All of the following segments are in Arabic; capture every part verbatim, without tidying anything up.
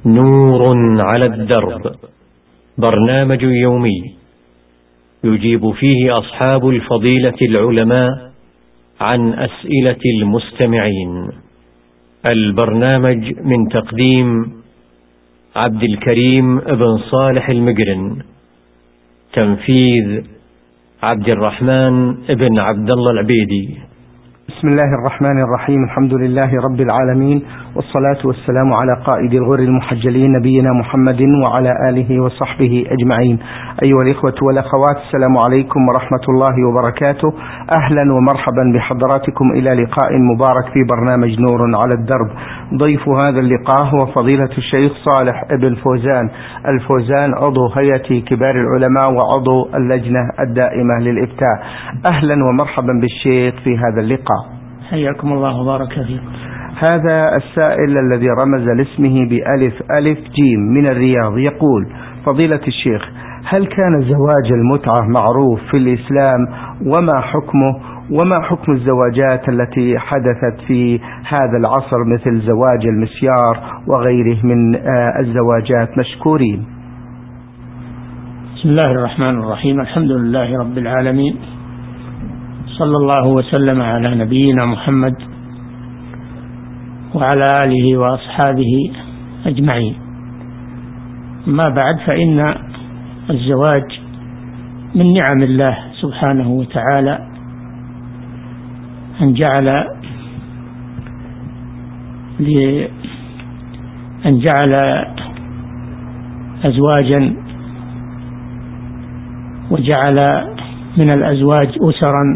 نور على الدرب، برنامج يومي يجيب فيه أصحاب الفضيلة العلماء عن أسئلة المستمعين. البرنامج من تقديم عبد الكريم بن صالح المقرن، تنفيذ عبد الرحمن بن عبد الله العبيدي. بسم الله الرحمن الرحيم. الحمد لله رب العالمين، والصلاة والسلام على قائد الغر المحجلين نبينا محمد وعلى آله وصحبه أجمعين. أيها الإخوة والأخوات، السلام عليكم ورحمة الله وبركاته. أهلا ومرحبا بحضراتكم إلى لقاء مبارك في برنامج نور على الدرب. ضيف هذا اللقاء هو فضيلة الشيخ صالح بن فوزان الفوزان، عضو هيئة كبار العلماء وعضو اللجنة الدائمة للإفتاء. أهلا ومرحبا بالشيخ في هذا اللقاء. حياكم الله وبارك فيكم. هذا السائل الذي رمز لاسمه بألف ألف جيم من الرياض يقول: فضيلة الشيخ، هل كان زواج المتعة معروف في الإسلام؟ وما حكمه؟ وما حكم الزواجات التي حدثت في هذا العصر مثل زواج المسيار وغيره من الزواجات؟ مشكورين. بسم الله الرحمن الرحيم. الحمد لله رب العالمين، صلى الله وسلم على نبينا محمد وعلى آله وأصحابه أجمعين. ما بعد، فإن الزواج من نعم الله سبحانه وتعالى، أن جعل أن جعل أزواجا، وجعل من الأزواج أسرا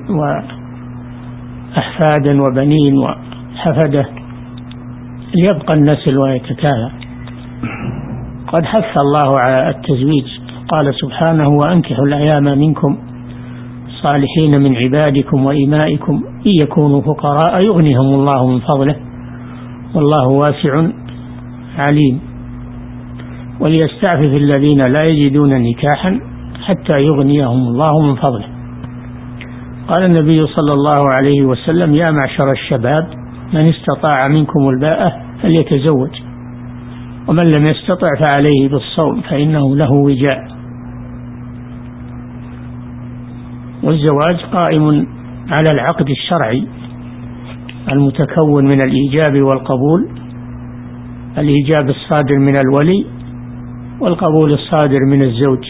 وأحفادا وبنين وحفدة ليبقى النسل ويتتالى. قد حث الله على التزويج، قال سبحانه: وأنكحوا الأيام منكم صالحين من عبادكم وإمائكم إن يكونوا فقراء يغنيهم الله من فضله والله واسع عليم، وليستعفف الذين لا يجدون نكاحا حتى يغنيهم الله من فضله. قال النبي صلى الله عليه وسلم: يا معشر الشباب، من استطاع منكم الباءة فليتزوج، ومن لم يستطع فعليه بالصوم فإنه له وجاء. والزواج قائم على العقد الشرعي المتكون من الإيجاب والقبول، الإيجاب الصادر من الولي والقبول الصادر من الزوج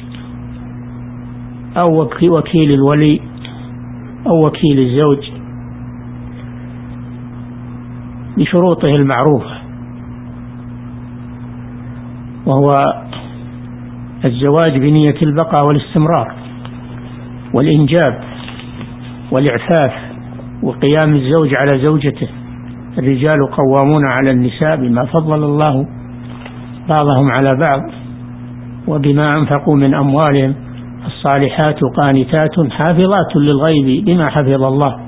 أو وكيل الولي أو وكيل الزوج بشروطه المعروفة، وهو الزواج بنية البقاء والاستمرار والإنجاب والإعفاف وقيام الزوج على زوجته. الرجال قوامون على النساء بما فضل الله بعضهم على بعض وبما أنفقوا من أموالهم، الصالحات قانتات حافظات للغيب بما حفظ الله.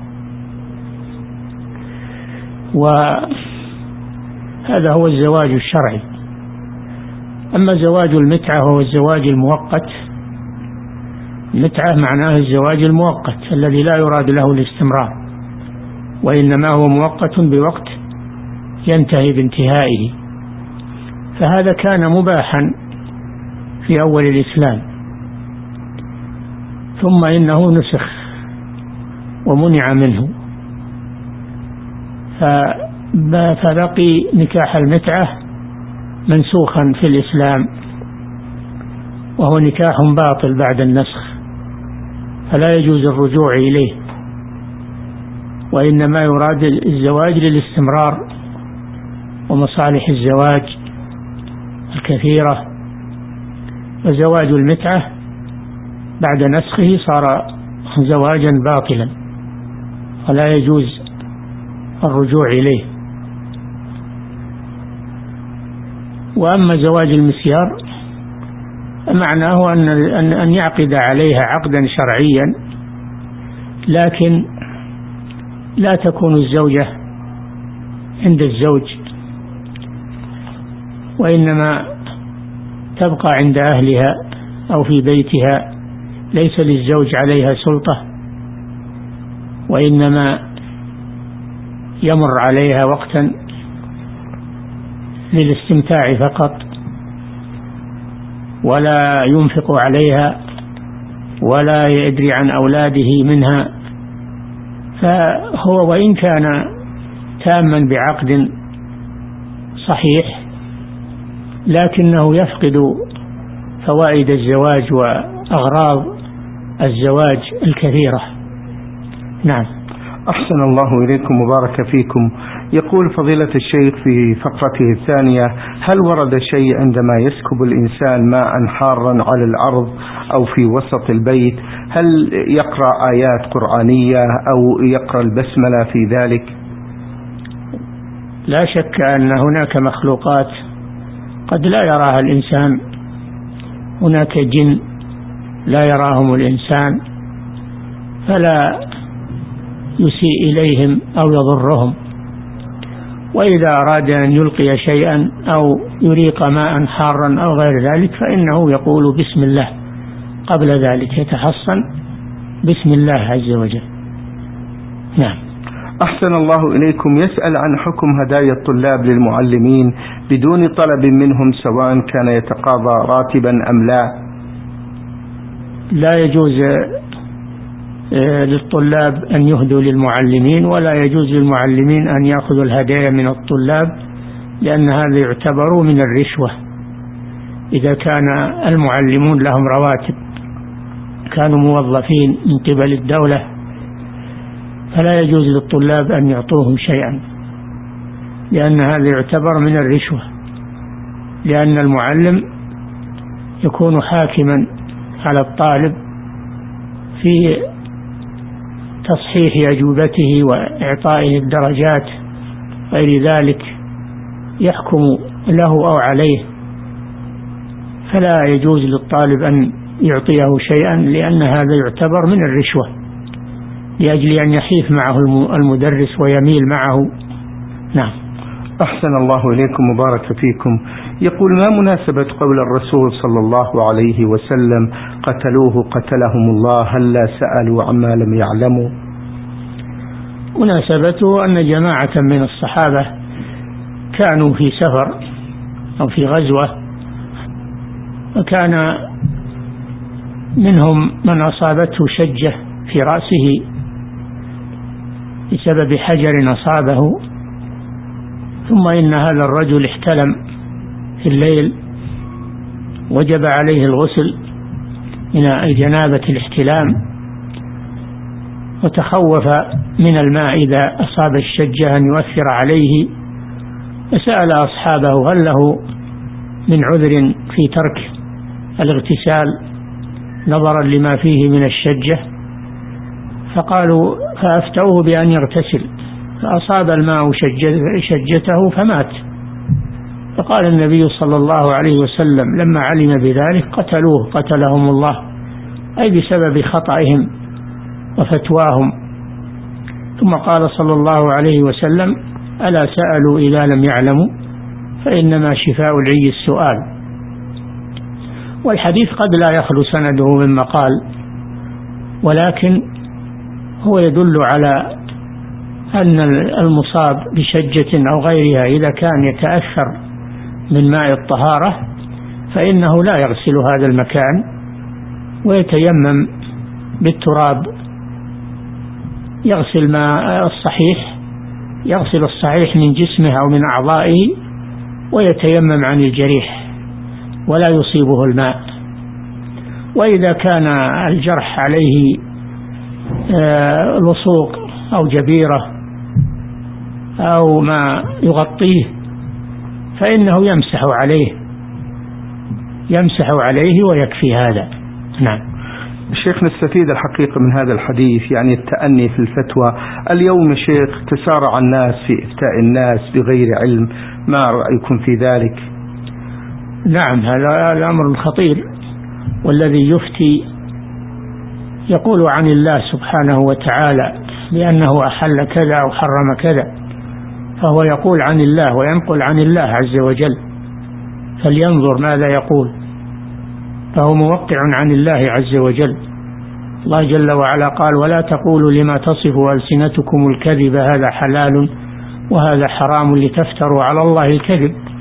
وهذا هو الزواج الشرعي. أما زواج المتعة وهو الزواج المؤقت، المتعة معناه الزواج المؤقت الذي لا يراد له الاستمرار، وإنما هو مؤقت بوقت ينتهي بانتهائه، فهذا كان مباحا في أول الإسلام، ثم إنه نسخ ومنع منه، فبقي نكاح المتعة منسوخا في الإسلام، وهو نكاح باطل بعد النسخ، فلا يجوز الرجوع إليه، وإنما يراد الزواج للاستمرار ومصالح الزواج الكثيرة. وزواج المتعة بعد نسخه صار زواجا باطلا ولا يجوز الرجوع إليه. وأما زواج المسيار معناه أن أن يعقد عليها عقدا شرعيا، لكن لا تكون الزوجة عند الزوج، وإنما تبقى عند أهلها أو في بيتها، ليس للزوج عليها سلطة، وإنما يمر عليها وقتا للاستمتاع فقط ولا ينفق عليها ولا يدري عن أولاده منها، فهو وإن كان تاما بعقد صحيح لكنه يفقد فوائد الزواج وأغراض الزواج الكثيرة. نعم. أحسن الله إليكم وبارك فيكم. يقول فضيلة الشيخ في فقرته الثانية: هل ورد شيء عندما يسكب الإنسان ماء حارا على الأرض أو في وسط البيت هل يقرأ آيات قرآنية أو يقرأ البسملة في ذلك؟ لا شك أن هناك مخلوقات قد لا يراها الإنسان، هناك جن لا يراهم الإنسان فلا يسيء إليهم أو يضرهم، وإذا أراد أن يلقي شيئا أو يريق ماء حارا أو غير ذلك فإنه يقول بسم الله قبل ذلك، يتحصن بسم الله عز وجل. نعم. أحسن الله إليكم. يسأل عن حكم هدايا الطلاب للمعلمين بدون طلب منهم سواء كان يتقاضى راتبا أم لا. لا يجوز للطلاب أن يهدوا للمعلمين، ولا يجوز للمعلمين أن يأخذوا الهدايا من الطلاب، لأن هذا يعتبر من الرشوة. إذا كان المعلمون لهم رواتب، كانوا موظفين من قبل الدولة، فلا يجوز للطلاب أن يعطوهم شيئا، لأن هذا يعتبر من الرشوة، لأن المعلم يكون حاكما على الطالب في تصحيح أجوبته وإعطائه الدرجات غير ذلك، يحكم له أو عليه، فلا يجوز للطالب أن يعطيه شيئا، لأن هذا يعتبر من الرشوة، لأجل أن يحيف معه المدرس ويميل معه. نعم. أحسن الله إليكم وبارك فيكم. يقول: ما مناسبة قول الرسول صلى الله عليه وسلم: قتلوه قتلهم الله، هل لا سألوا عما لم يعلموا؟ مناسبته أن جماعة من الصحابة كانوا في سفر أو في غزوة، وكان منهم من أصابته شجة في رأسه بسبب حجر أصابه، ثم إن هذا الرجل احتلم في الليل، وجب عليه الغسل من جنابة الاحتلام، وتخوف من الماء إذا أصاب الشجة أن يؤثر عليه، فسأل أصحابه هل له من عذر في ترك الاغتسال نظرا لما فيه من الشجة، فقالوا فأفتوه بأن يغتسل، فأصاب الماء شجته فمات. فقال النبي صلى الله عليه وسلم لما علم بذلك: قتلوه قتلهم الله، أي بسبب خطئهم وفتواهم. ثم قال صلى الله عليه وسلم: ألا سألوا إذا لم يعلموا، فإنما شفاء العي السؤال. والحديث قد لا يخلو سنده من مقال، ولكن هو يدل على أن المصاب بشجة أو غيرها إذا كان يتأثر من ماء الطهارة فإنه لا يغسل هذا المكان، ويتيمم بالتراب، يغسل ماء الصحيح، يغسل الصحيح من جسمه أو من أعضائه، ويتيمم عن الجريح ولا يصيبه الماء. وإذا كان الجرح عليه لصوق أو جبيرة أو ما يغطيه فإنه يمسح عليه يمسح عليه ويكفي هذا. نعم. شيخ، نستفيد الحقيقة من هذا الحديث يعني التأني في الفتوى. اليوم شيخ تسارع الناس في إفتاء الناس بغير علم، ما رأيكم في ذلك؟ نعم، هذا الأمر خطير، والذي يفتي يقول عن الله سبحانه وتعالى بأنه أحل كذا أو حرم كذا، فهو يقول عن الله وينقل عن الله عز وجل، فلينظر ماذا يقول، فهو موقع عن الله عز وجل. الله جل وعلا قال: ولا تقولوا لما تصف ألسنتكم الكذب هذا حلال وهذا حرام لتفتروا على الله الكذب.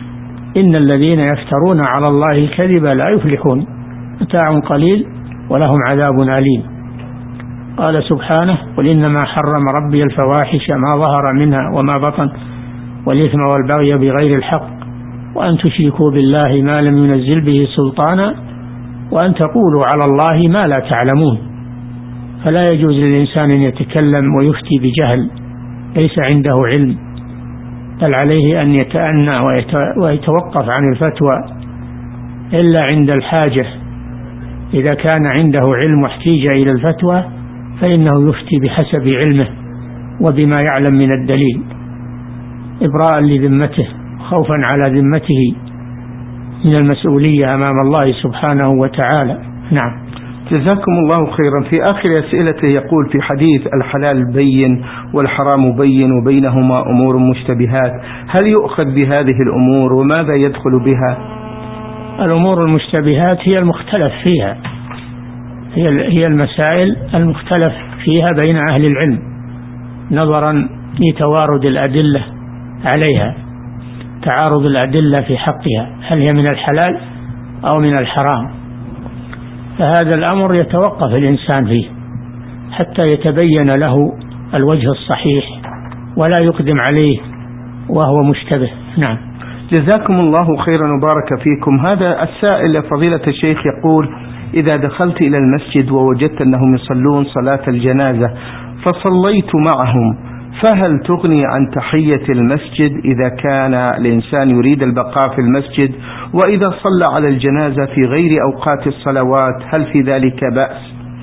إن الذين يفترون على الله الكذب لا يفلحون متاع قليل ولهم عذاب أليم. قال سبحانه قل إنما حرم ربي الفواحش ما ظهر منها وما بطن والإثم والبغي بغير الحق وأن تشركوا بالله ما لم ينزل به سلطانا وأن تقولوا على الله ما لا تعلمون. فلا يجوز للإنسان أن يتكلم ويفتي بجهل ليس عنده علم، بل عليه أن يتأنى ويتوقف عن الفتوى إلا عند الحاجة. إذا كان عنده علم واحتيج إلى الفتوى فإنه يفتي بحسب علمه وبما يعلم من الدليل إبراء لذمته خوفا على ذمته من المسؤولية أمام الله سبحانه وتعالى. نعم. جزاكم الله خيرا. في آخر أسئلته يقول في حديث الحلال بين والحرام بين وبينهما أمور مشتبهات، هل يؤخذ بهذه الأمور وماذا يدخل بها؟ الأمور المشتبهات هي المختلف فيها، هي هي المسائل المختلف فيها بين أهل العلم نظرا لتوارد الأدلة عليها، تعارض الأدلة في حقها، هل هي من الحلال أو من الحرام. فهذا الأمر يتوقف الإنسان فيه حتى يتبين له الوجه الصحيح ولا يقدم عليه وهو مشتبه. نعم. جزاكم الله خيرا وبارك فيكم. هذا السائل فضيلة الشيخ يقول إذا دخلت إلى المسجد ووجدت أنهم يصلون صلاة الجنازة فصليت معهم فهل تغني عن تحية المسجد إذا كان الإنسان يريد البقاء في المسجد، وإذا صلى على الجنازة في غير أوقات الصلوات هل في ذلك بأس؟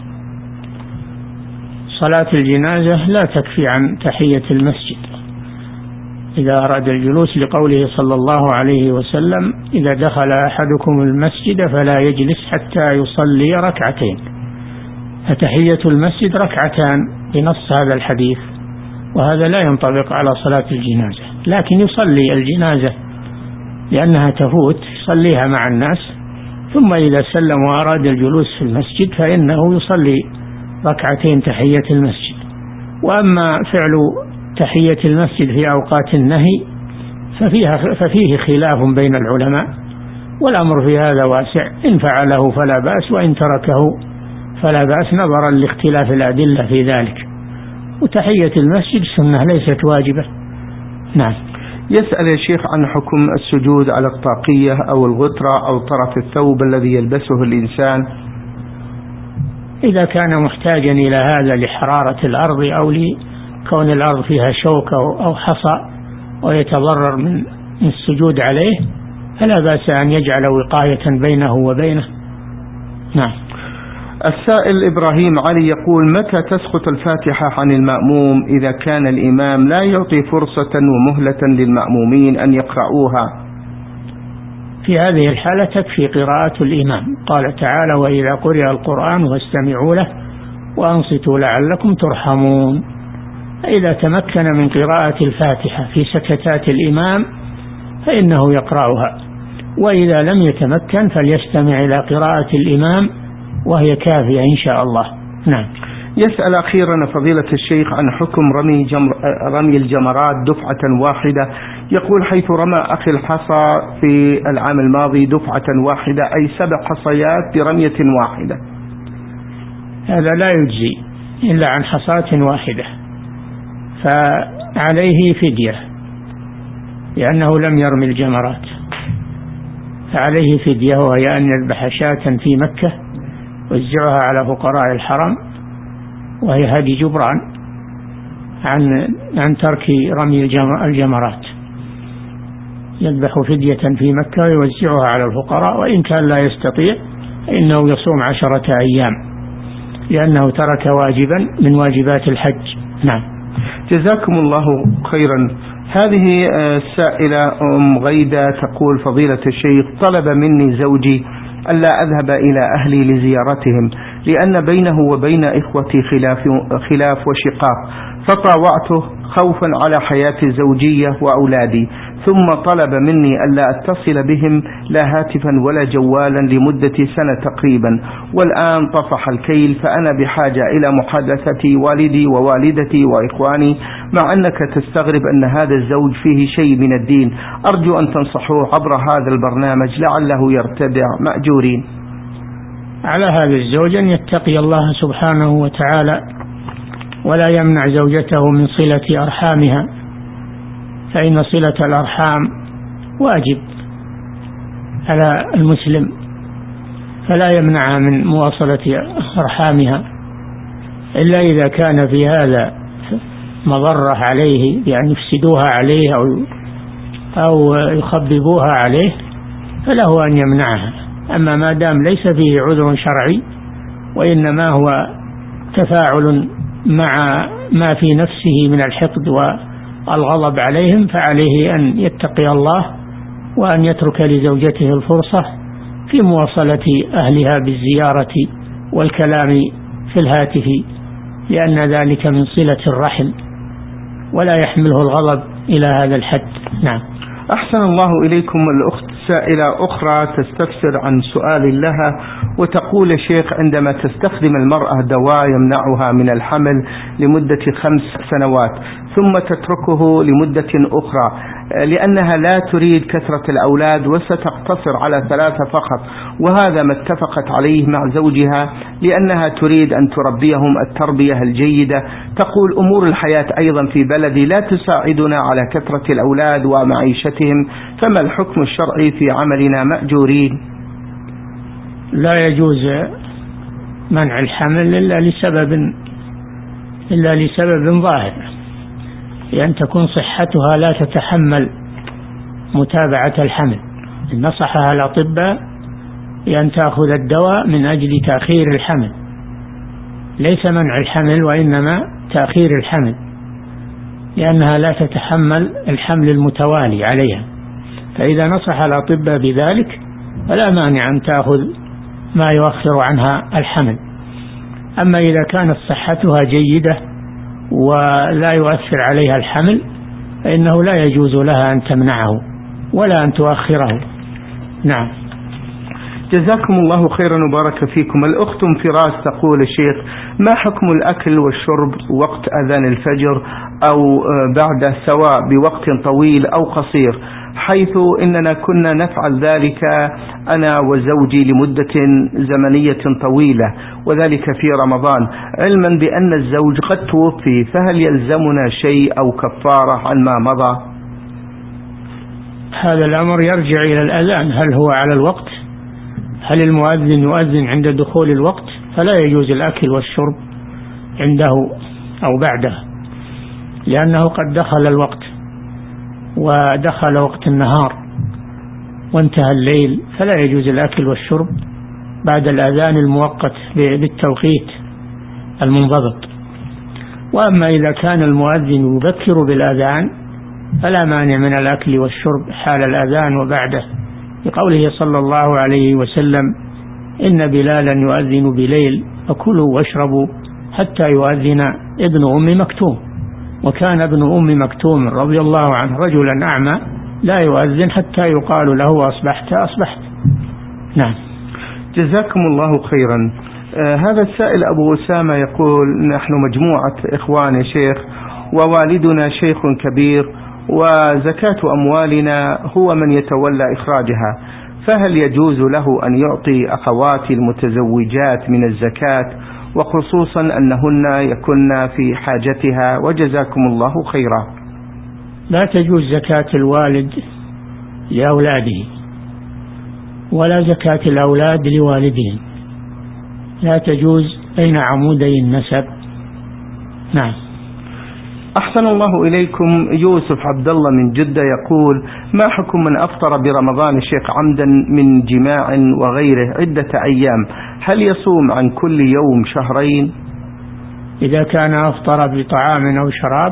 صلاة الجنازة لا تكفي عن تحية المسجد إذا أراد الجلوس، لقوله صلى الله عليه وسلم إذا دخل أحدكم المسجد فلا يجلس حتى يصلي ركعتين، فتحية المسجد ركعتان بنص هذا الحديث، وهذا لا ينطبق على صلاة الجنازة. لكن يصلي الجنازة لأنها تفوت يصليها مع الناس، ثم إذا سلم وأراد الجلوس في المسجد فإنه يصلي ركعتين تحية المسجد. وأما فعل تحية المسجد في أوقات النهي ففيها ففيه خلاف بين العلماء، والأمر في هذا واسع، إن فعله فلا بأس وإن تركه فلا بأس نظرا لاختلاف الأدلة في ذلك. وتحية المسجد سنة ليست واجبة. نعم. يسأل يا شيخ عن حكم السجود على الطاقية أو الغترة أو طرف الثوب الذي يلبسه الإنسان. إذا كان محتاجا إلى هذا لحرارة الأرض أو لكون الأرض فيها شوك أو حصى ويتضرر من السجود عليه فلا بأس أن يجعل وقاية بينه وبينه. نعم. السائل إبراهيم علي يقول متى تسقط الفاتحة عن المأموم إذا كان الإمام لا يعطي فرصة ومهلة للمأمومين أن يقرأوها؟ في هذه الحالة تكفي قراءة الإمام، قال تعالى وإذا قرئ القرآن فاستمعوا له وأنصتوا لعلكم ترحمون. إذا تمكن من قراءة الفاتحة في سكتات الإمام فإنه يقرأها، وإذا لم يتمكن فليستمع إلى قراءة الإمام وهي كافية إن شاء الله. نعم. يسأل أخيرا فضيلة الشيخ عن حكم رمي, جمر رمي الجمرات دفعة واحدة. يقول حيث رمى أخي الحصى في العام الماضي دفعة واحدة أي سبع حصيات برمية واحدة، هذا لا يجزي إلا عن حصاة واحدة، فعليه فدية لأنه لم يرمي الجمرات، فعليه فدية وهي أن يذبح شاة في مكة ويوزعها على فقراء الحرم، وهي هدي جبران عن عن ترك رمي الجمرات، يذبح فدية في مكة ويوزعها على الفقراء، وإن كان لا يستطيع إنه يصوم عشرة أيام لأنه ترك واجبا من واجبات الحج. نعم. جزاكم الله خيرا. هذه السائلة أم غيدة تقول فضيلة الشيخ طلب مني زوجي ألا أذهب إلى أهلي لزيارتهم لأن بينه وبين إخوتي خلاف, خلاف وشقاق، فطاوعته خوفا على حياة الزوجية وأولادي، ثم طلب مني ألا أتصل بهم لا هاتفا ولا جوالا لمدة سنة تقريبا، والآن طفح الكيل، فأنا بحاجة إلى محادثة والدي ووالدتي وإخواني، مع أنك تستغرب أن هذا الزوج فيه شيء من الدين. أرجو أن تنصحوه عبر هذا البرنامج لعله يرتدع مأجورين. على هذا الزوج أن يتقي الله سبحانه وتعالى ولا يمنع زوجته من صلة أرحامها، فإن صلة الأرحام واجب على المسلم، فلا يمنعها من مواصلة أرحامها إلا إذا كان في هذا مضرة عليه، يعني يفسدوها عليه أو أو يخببوها عليه، فله أن يمنعها. أما ما دام ليس فيه عذر شرعي وإنما هو تفاعل مع ما في نفسه من الحقد والغضب عليهم، فعليه أن يتقي الله وأن يترك لزوجته الفرصة في مواصلة أهلها بالزيارة والكلام في الهاتف، لأن ذلك من صلة الرحم ولا يحمله الغضب إلى هذا الحد. نعم. أحسن الله إليكم. الأخت سائلة أخرى تستفسر عن سؤال لها وتقول: شيخ، عندما تستخدم المرأة دواء يمنعها من الحمل لمدة خمس سنوات ثم تتركه لمدة أخرى لأنها لا تريد كثرة الأولاد وستقتصر على ثلاثة فقط، وهذا ما اتفقت عليه مع زوجها لأنها تريد أن تربيهم التربية الجيدة. تقول: أمور الحياة أيضا في بلدي لا تساعدنا على كثرة الأولاد ومعيشتهم، فما الحكم الشرعي في عملنا مأجورين؟ لا يجوز منع الحمل إلا لسبب إلا لسبب ظاهر، لأن تكون صحتها لا تتحمل متابعة الحمل. نصحها الأطباء بأن تأخذ الدواء من أجل تأخير الحمل، ليس منع الحمل وإنما تأخير الحمل، لأنها لا تتحمل الحمل المتوالي عليها. فإذا نصح الأطباء بذلك فلا مانع أن تأخذ ما يؤخر عنها الحمل. أما إذا كانت صحتها جيدة ولا يؤثر عليها الحمل فإنه لا يجوز لها أن تمنعه ولا أن تؤخره. نعم. جزاكم الله خيرا وبارك فيكم. الأخت فراس تقول: الشيخ، ما حكم الأكل والشرب وقت أذان الفجر أو بعد، سواء بوقت طويل أو قصير، حيث إننا كنا نفعل ذلك أنا وزوجي لمدة زمنية طويلة، وذلك في رمضان، علما بأن الزوج قد توفي، فهل يلزمنا شيء أو كفارة عن ما مضى؟ هذا الأمر يرجع إلى الأذان، هل هو على الوقت؟ هل المؤذن يؤذن عند دخول الوقت؟ فلا يجوز الأكل والشرب عنده أو بعده، لأنه قد دخل الوقت ودخل وقت النهار وانتهى الليل، فلا يجوز الأكل والشرب بعد الأذان المؤقت بالتوقيت المنضبط. وأما إذا كان المؤذن يذكر بالأذان فلا مانع من الأكل والشرب حال الأذان وبعده، بقوله صلى الله عليه وسلم: إن بلالا يؤذن بليل فكلوا واشربوا حتى يؤذن ابن أم مكتوم. وكان ابن أم مكتوم رضي الله عنه رجلا أعمى لا يؤذن حتى يقال له: أصبحت أصبحت. نعم. جزاكم الله خيرا. آه هذا السائل أبو أسامة يقول: نحن مجموعة إخوان يا شيخ، ووالدنا شيخ كبير، وزكاة أموالنا هو من يتولى إخراجها، فهل يجوز له أن يعطي أخواتي المتزوجات من الزكاة، وخصوصا أنهن يكن في حاجتها، وجزاكم الله خيرا؟ لا تجوز زكاة الوالد لأولاده ولا زكاة الأولاد لوالدهم، لا تجوز بين عمودي النسب. نعم. أحسن الله إليكم. يوسف عبد الله من جدة يقول: ما حكم من أفطر برمضان الشيخ عمدا من جماع وغيره عدة أيام، هل يصوم عن كل يوم شهرين؟ إذا كان أفطر بطعام أو شراب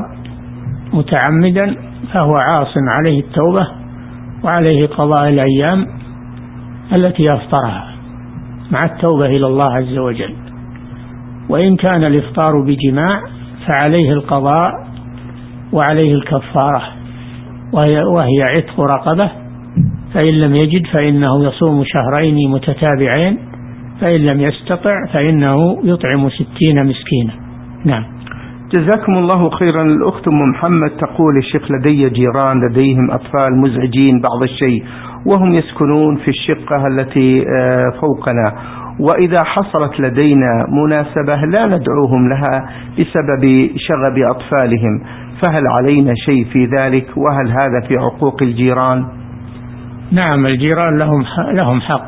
متعمدا فهو عاص، عليه التوبة وعليه قضاء الأيام التي أفطرها مع التوبة إلى الله عز وجل. وإن كان الإفطار بجماع فعليه القضاء وعليه الكفارة وهي, وهي عتق رقبة، فإن لم يجد فإنه يصوم شهرين متتابعين، فإن لم يستطع فإنه يطعم ستين مسكينا. نعم. جزاكم الله خيرا. الأخت أم محمد تقول: الشيخ لدي جيران لديهم أطفال مزعجين بعض الشيء، وهم يسكنون في الشقة التي فوقنا، وإذا حصلت لدينا مناسبة لا ندعوهم لها بسبب شغب أطفالهم، فهل علينا شيء في ذلك؟ وهل هذا في عقوق الجيران؟ نعم، الجيران لهم لهم حق.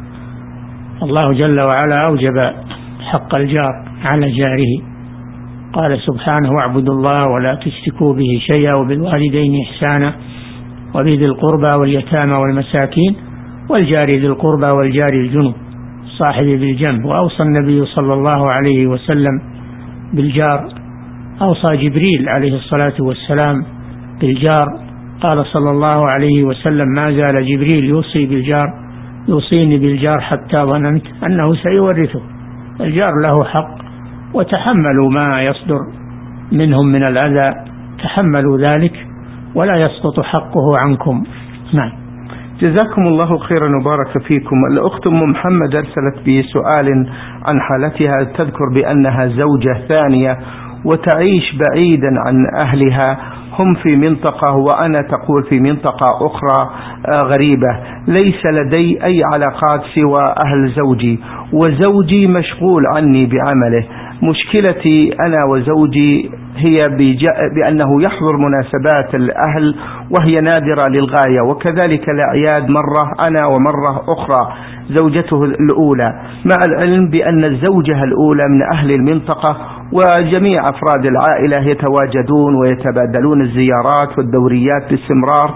الله جل وعلا أوجب حق الجار على جاره، قال سبحانه: واعبدوا الله ولا تشركوا به شيئا وبالوالدين إحسانا وبذي القربى واليتامى والمساكين والجار ذي القربى والجار الجنب صاحب بالجنب. وأوصى النبي صلى الله عليه وسلم بالجار، أوصى جبريل عليه الصلاة والسلام بالجار، قال صلى الله عليه وسلم: ما زال جبريل يوصي بالجار يوصيني بالجار حتى ظننت أنه سيورثه. الجار له حق، وتحملوا ما يصدر منهم من الأذى، تحملوا ذلك ولا يسقط حقه عنكم. نعم. جزاكم الله خيرا وبارك فيكم. الأخت أم محمد أرسلت بسؤال عن حالتها، تذكر بأنها زوجة ثانية وتعيش بعيدا عن أهلها، هم في منطقة وأنا تقول في منطقة أخرى غريبة، ليس لدي أي علاقات سوى أهل زوجي، وزوجي مشغول عني بعمله. مشكلتي أنا وزوجي هي بأنه يحضر مناسبات الأهل وهي نادرة للغاية، وكذلك الأعياد مرة أنا ومرة أخرى زوجته الأولى، مع العلم بأن الزوجة الأولى من أهل المنطقة، وجميع أفراد العائلة يتواجدون ويتبادلون الزيارات والدوريات باستمرار،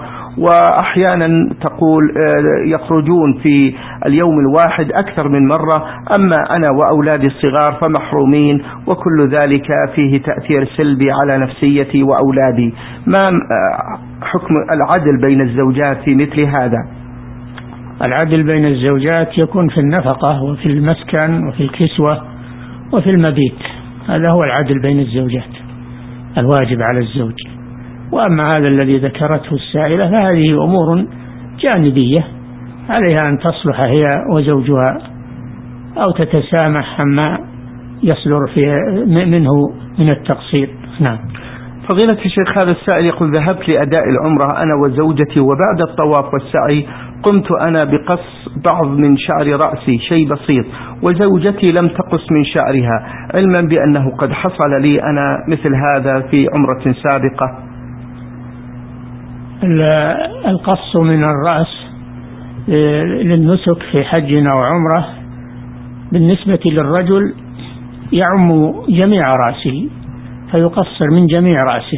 وأحيانا تقول يخرجون في اليوم الواحد أكثر من مرة. أما أنا وأولادي الصغار فمحرومين، وكل ذلك فيه تأثير سلبي على نفسيتي وأولادي. ما حكم العدل بين الزوجات في مثل هذا؟ العدل بين الزوجات يكون في النفقة وفي المسكن وفي الكسوة وفي المبيت، هذا هو العدل بين الزوجات الواجب على الزوج. وأما هذا الذي ذكرته السائلة فهذه أمور جانبية عليها أن تصلح هي وزوجها أو تتسامح عما يصدر في منه من التقصير. نعم. فضيلة الشيخ، هذا السائل يقول: ذهبت لأداء العمرة أنا وزوجتي، وبعد الطواف والسعي قمت أنا بقص بعض من شعر رأسي شيء بسيط، وزوجتي لم تقص من شعرها، علما بأنه قد حصل لي أنا مثل هذا في عمرة سابقة. القص من الرأس للنسك في حج أو عمرة بالنسبة للرجل يعم جميع رأسه، فيقصر من جميع رأسه،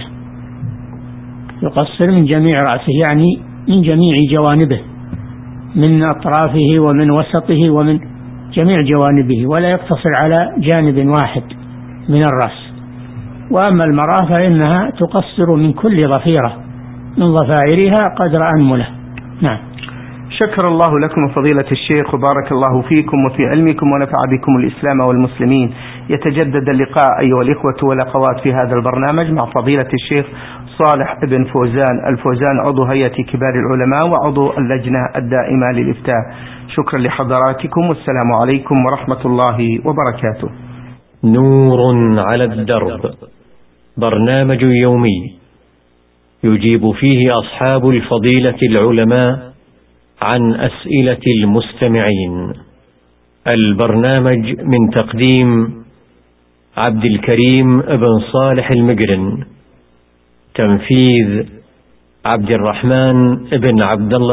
يقصر من جميع رأسه يعني من جميع جوانبه، من أطرافه ومن وسطه ومن جميع جوانبه، ولا يقتصر على جانب واحد من الرأس. وأما المرأة فإنها تقصر من كل ضفيرة من ضفائرها قدر أنمله. نعم. شكر الله لكم فضيلة الشيخ وبارك الله فيكم وفي علمكم ونفع بكم الإسلام والمسلمين. يتجدد اللقاء أيها الإخوة والأخوات في هذا البرنامج مع فضيلة الشيخ صالح بن فوزان الفوزان، عضو هيئة كبار العلماء وعضو اللجنة الدائمة للإفتاء. شكرا لحضراتكم، والسلام عليكم ورحمة الله وبركاته. نور على الدرب، برنامج يومي يجيب فيه أصحاب الفضيلة العلماء عن أسئلة المستمعين. البرنامج من تقديم عبد الكريم بن صالح المقرن، تنفيذ عبد الرحمن بن عبد الله